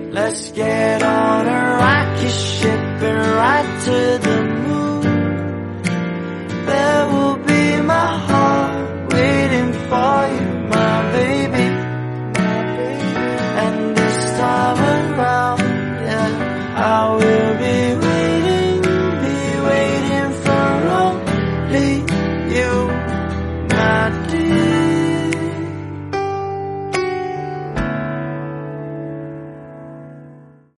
Let's get on a rocket ship and ride to the moon.